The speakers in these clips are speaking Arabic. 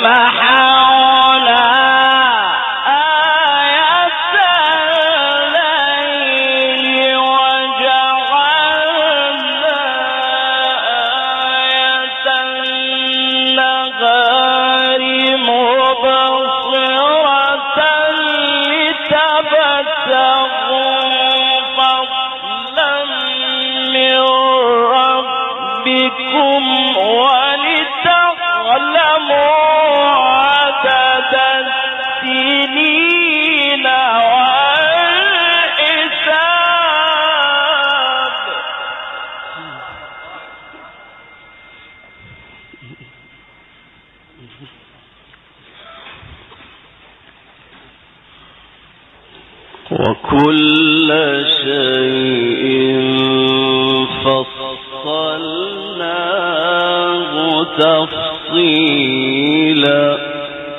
وكل شيء فصلناه تفصيلا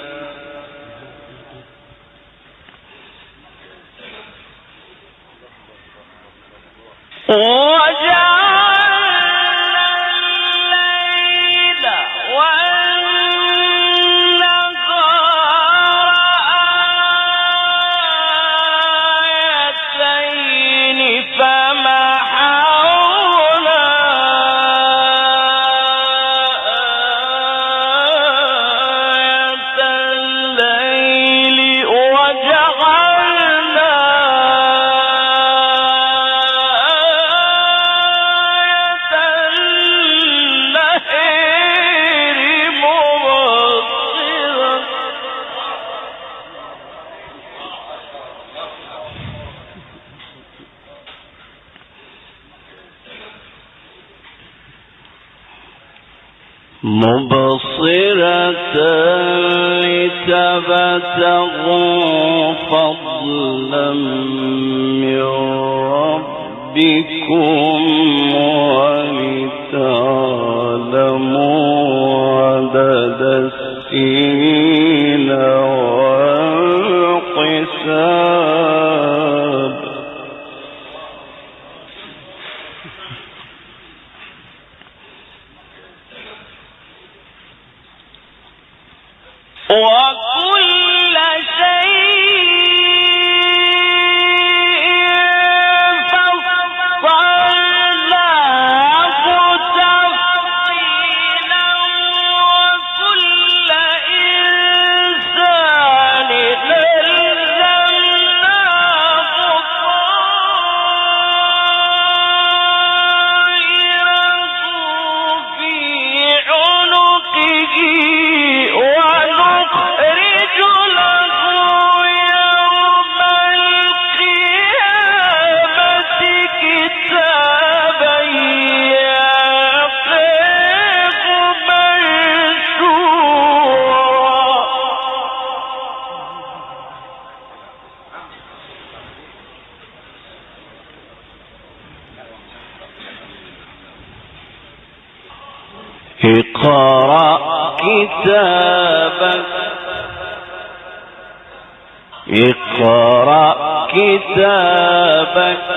مبصرة لتبتغوا فضلا من ربكم ولتعلموا عدد السنين والحساب وكل شيء فصلناه تفصيلا وكل إنسان ألزمناه طائره في عنقه اقرأ كتابك اقرأ كتابك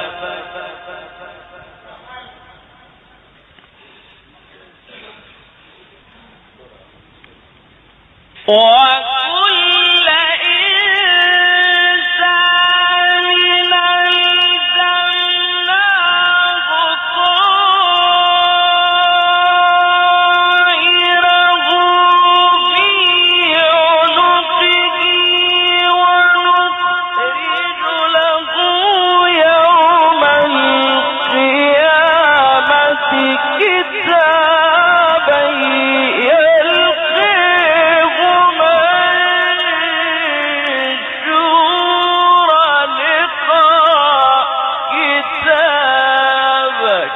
وكل إنسان ألزمناه طائره في عنقه ونخرج له يوم القيامة كتابا يلقيه منشورا اقرأ كتابك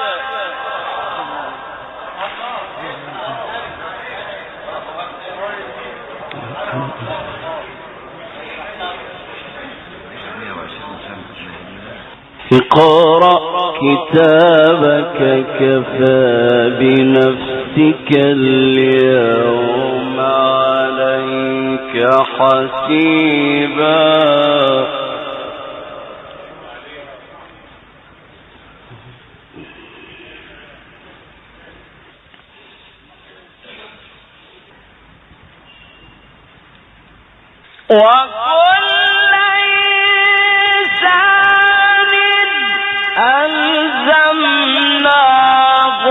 اقرأ كتابك كفى بنفسك اليوم عليك حسيبا وكل إنسان ألزمناه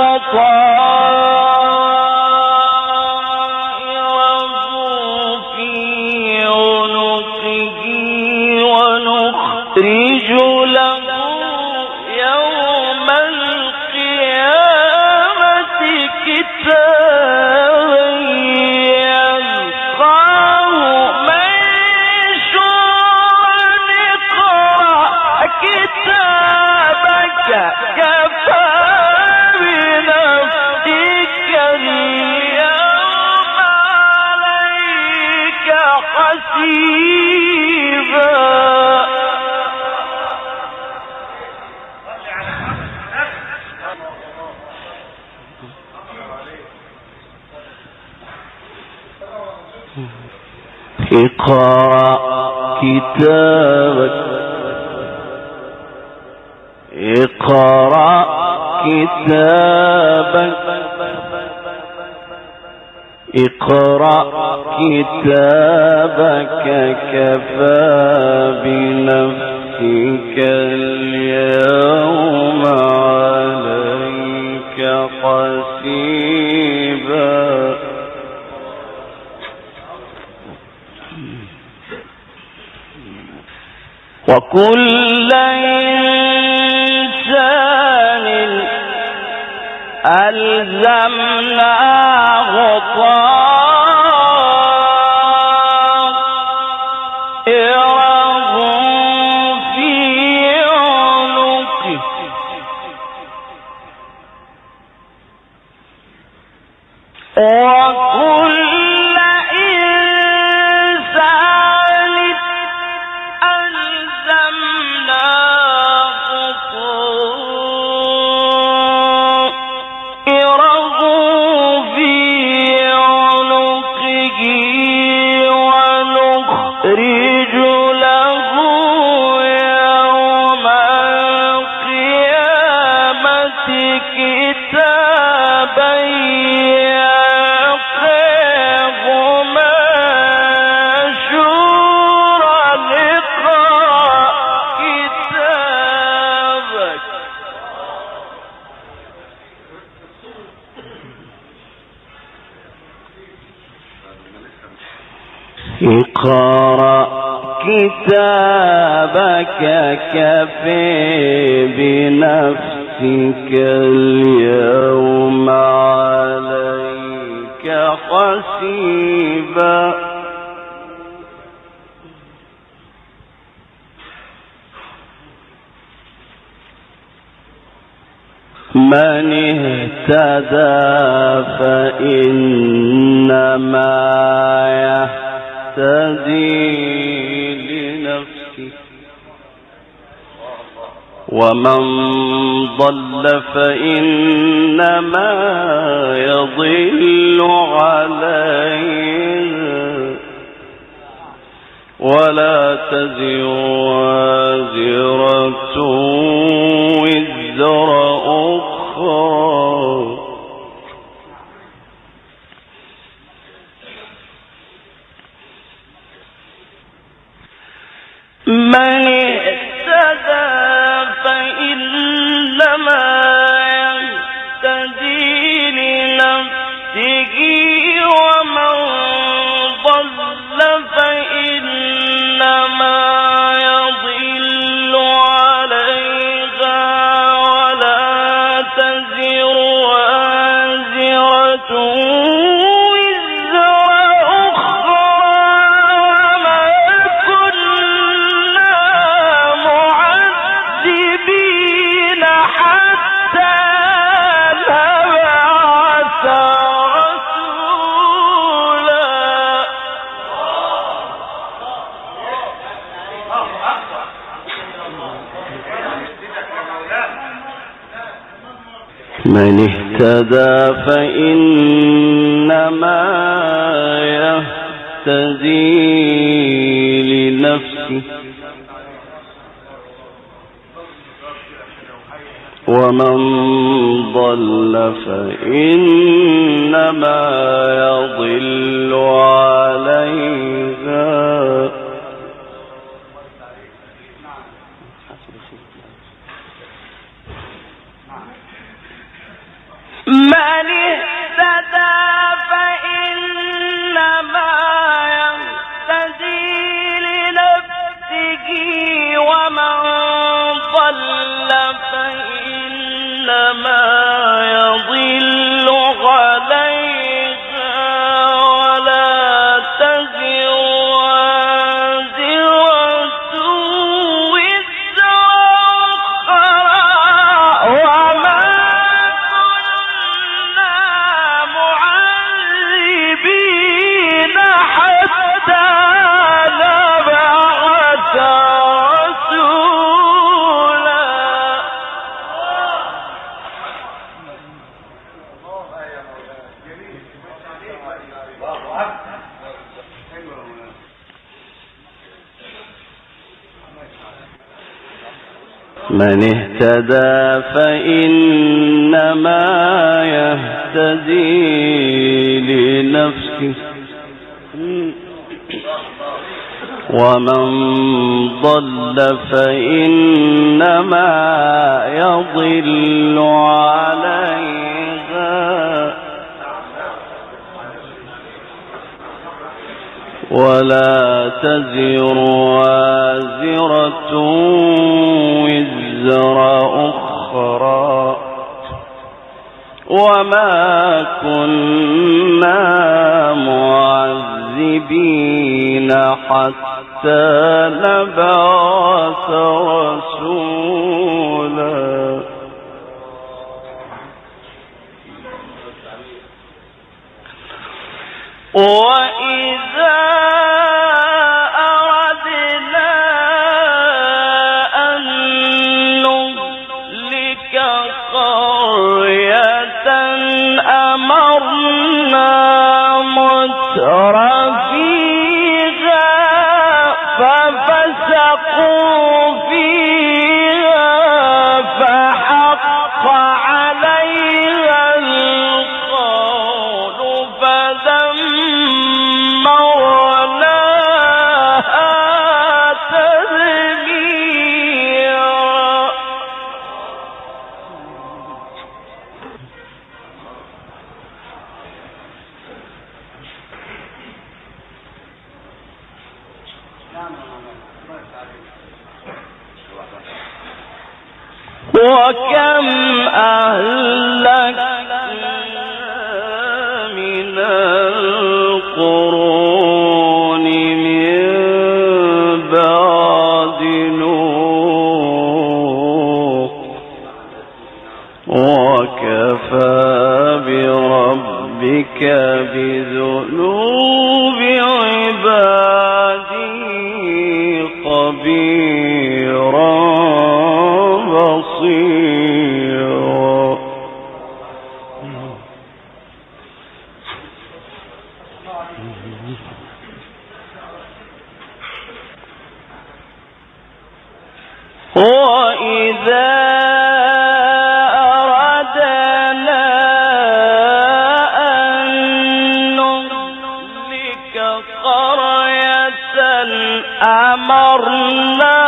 طائره في عنقه ونخرج له يوم القيامة كتابا يلقاه منشورا اقرأ كتابك كفى بنفسك اليوم عليك حسيبا. اقرأ كتابك اقرأ كتابك اقرأ كتابك كفى بنفسك اليوم عليك حسيبا. وكل إنسان ألزمناه طائره في عنقه وكل اقرأ كتابك كفى بنفسك اليوم عليك حسيبا. من اهتدى فإنما يهتدي لنفسه ومن ضل فإنما يضل عليه ولا تزر وازرة وزر أخرى. من اهتدى فإنما يهتدي لنفسه ومن ضل فإنما يضل عليها ولا تزر وازرة من اهتدى فإنما يهتدي لنفسه ومن ضل فإنما يضل عليها من اهتدى فإنما يهتدي لنفسه ومن ضل فإنما يضل عليها ولا تزر وازرة وزر أخرى وما كنا معذبين حتى نبعث رسولا وإذا أردنا أن نهلك قرية أمرنا مترفيها ففسقوا فيها فحق عليها القول فدمرناها تدميرا وكم أهلكنا من القرون من بعد نوح وكفى بربك بذنوب عباده خبيرا بصيرا وإذا أردنا أن نهلك قرية أمرنا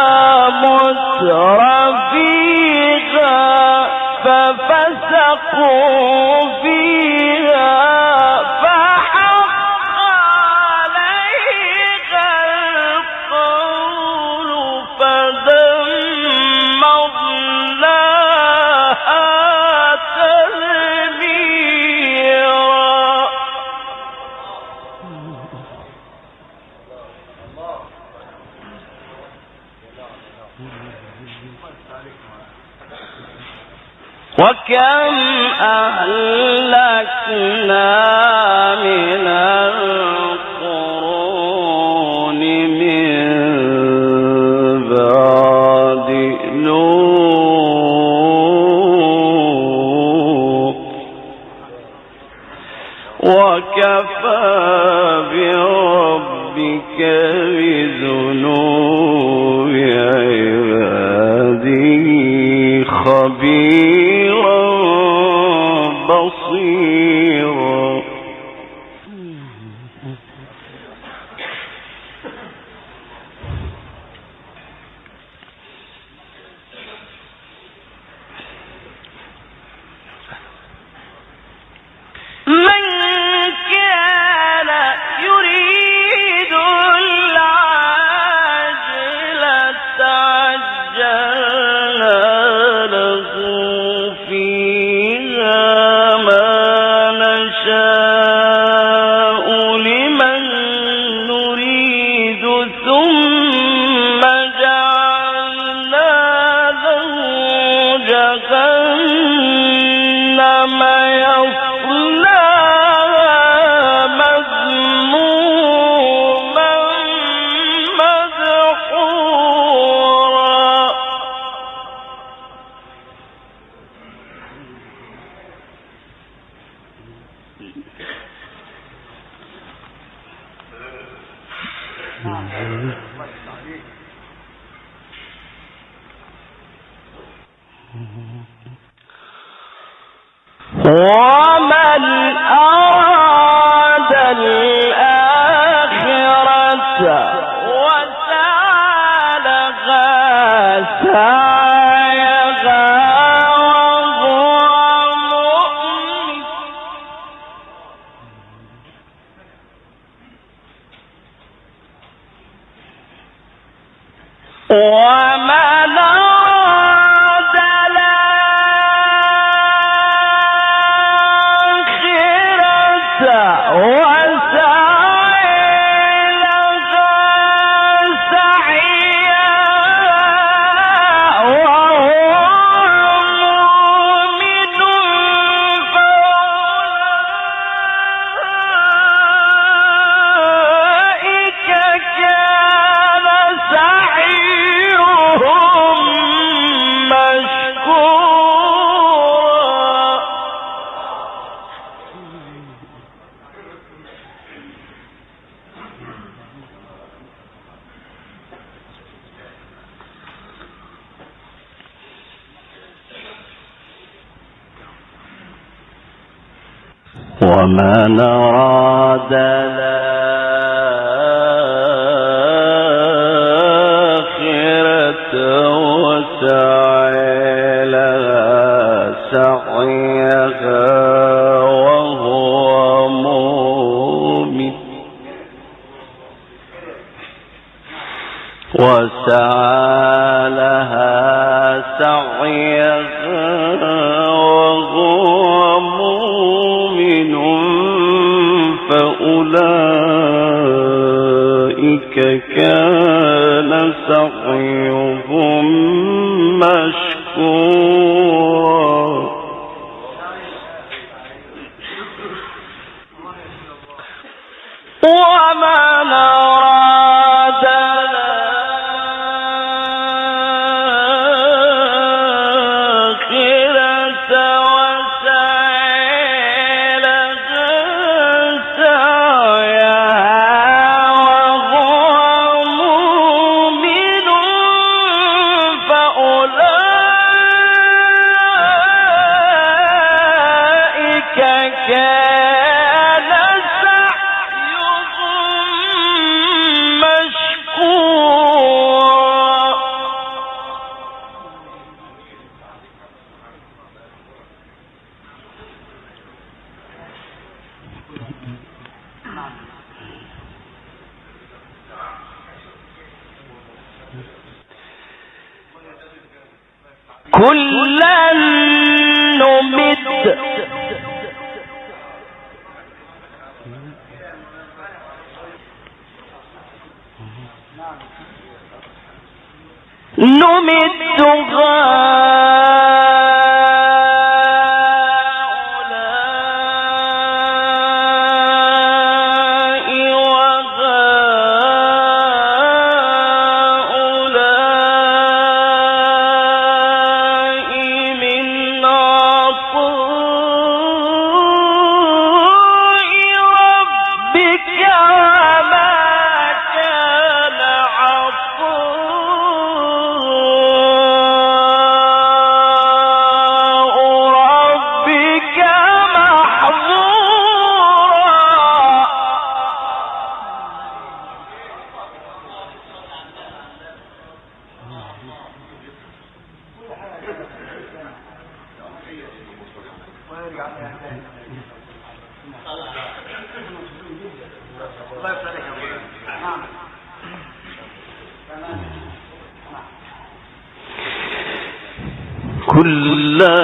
مترفيها ففسقوا فيها فحق عليها القول فدمرناها تدميرا وكم أهلكنا من القرون من بعد نوح وكفى بربك بذنوب عباده خبيرا بصيرا من كان يريد العاجلة ثم جعلنا له جهنم يصلاها مذموما مدحورا ومن أراد الآخرة وسعى لها سعيها ومن أراد الآخرة وسعى لها سعيها وهو مؤمن فأولئك كان سعيهم مشكورا ومن أراد الآخرة وسعى لها سعيها وهو مؤمن وسعى لها سعيها وهو مؤمن فأولئك كان سعيهم مشكورا ومن أراد الآخرة وسعى لها سعيها وهو مؤمن فأولئك كان سعيهم مشكورا كلا نمد هؤلاء وهؤلاء من عطاء ربك وما كان عطاء ربك محظورا كلا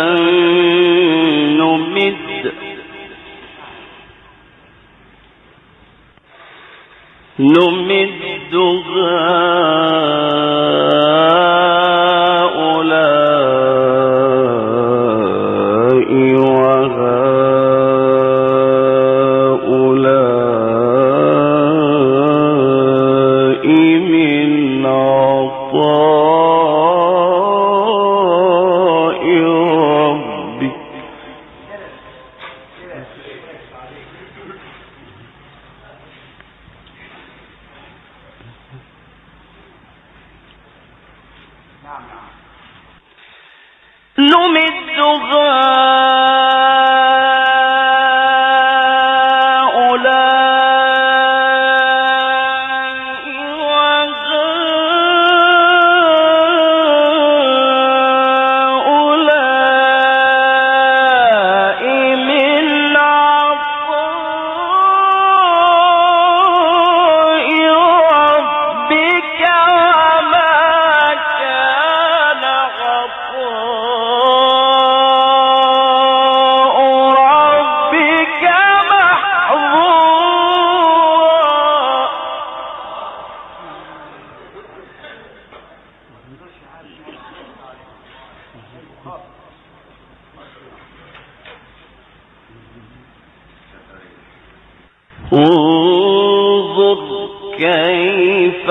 نمد انظر كيف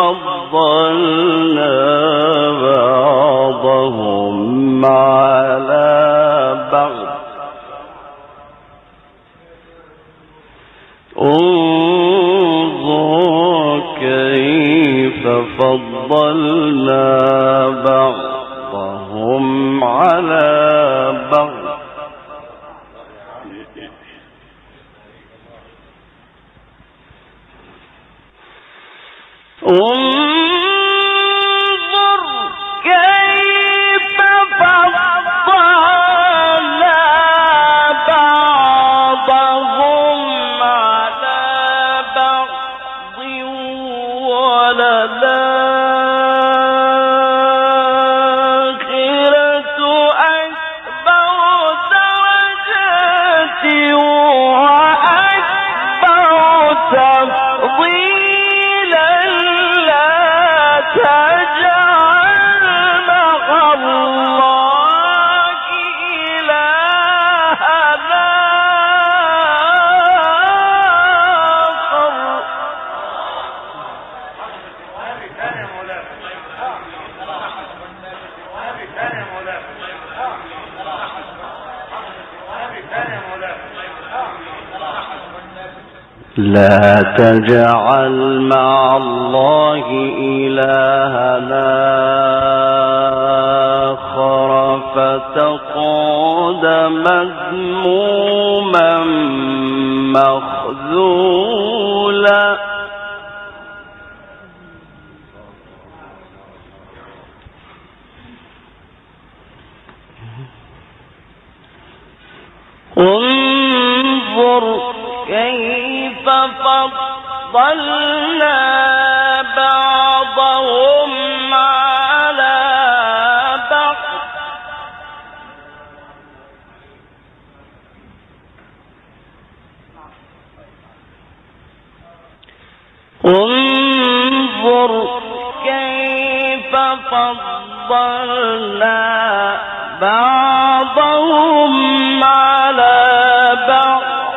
فضلنا بعضهم على بعض انظر كيف فضلنا بعضهم على بعض انظر كيف فضلنا بعضهم على بعض وللآخرة أكبر درجات وأكبر تفضيلا تجعل مع الله إلهًا لا تجعل مع الله إلهًا آخر فتقعد مذموما مخذولا انظر كيف فضلنا بعضهم على بعض انظر كيف فضلنا بعضهم على بعض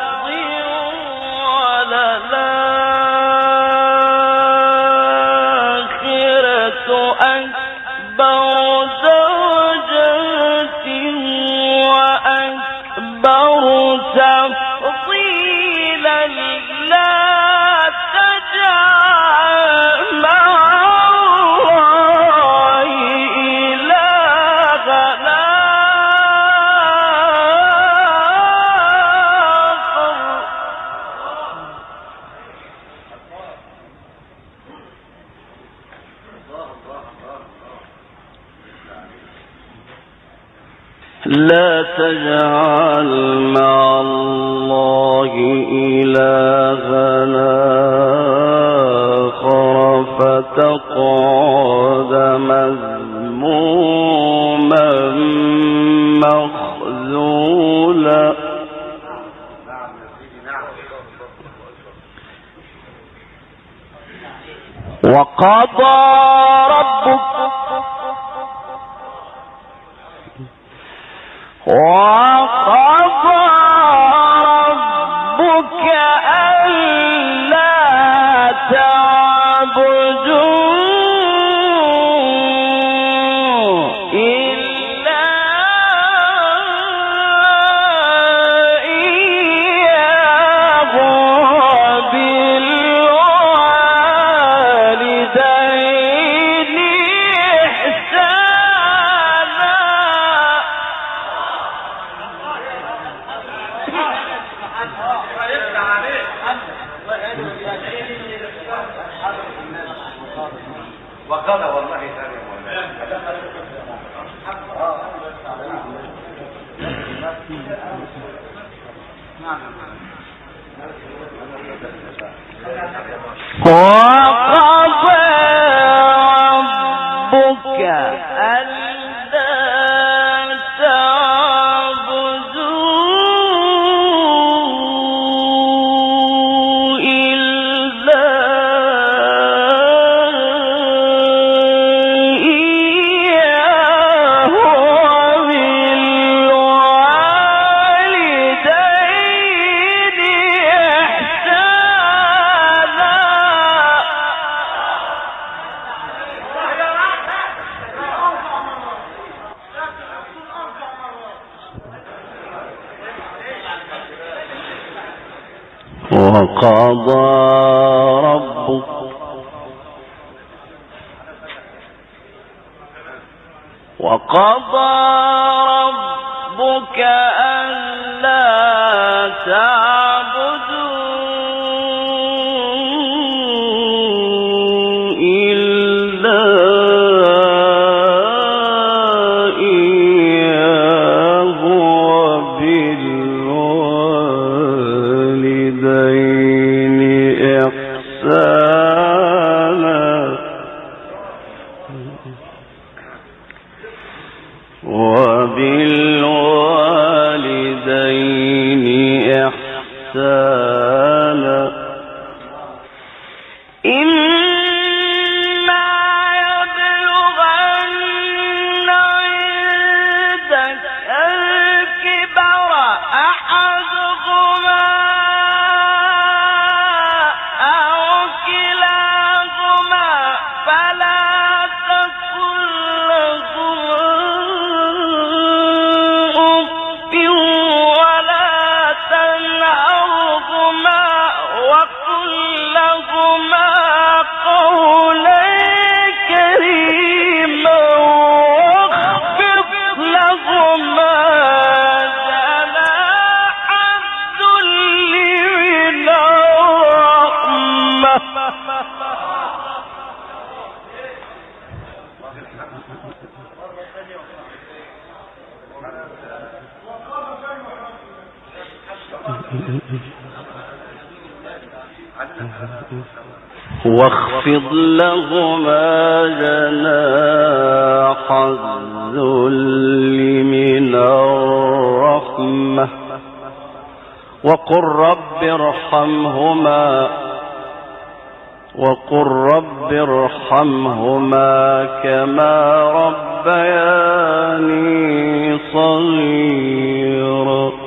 لا تجعل مع الله إلهًا آخر فتقعد مذموما مخذولا وقضى ربك ألا تعبدوا إلا إياه وبالوالدين إحسانا. وقال والله ثاني وقضى ربك ألا تعبدوا إلا إياه وبالوالدين إحسانا. وقضى ربك ألا تعبدوا إلا إياه وبالوالدين إحسانا. وبالوالدين إحسانا. إما يبلغن عندك الكبر أحدهما أو كلاهما فلا تقل لهما أف ولا تنهرهما وقل لهما قولا كريما واخفض لهما جناح الذل من الرحمة. واخفض لهما جناح الذل من الرحمة وقل رب ارحمهما كما ربياني صغيرا.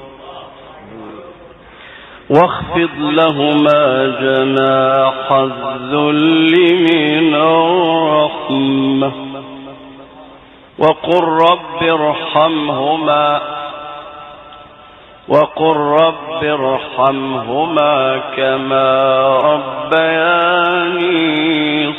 واخفض لهما جناح الذل من الرحمة وقل رب ارحمهما كما ربياني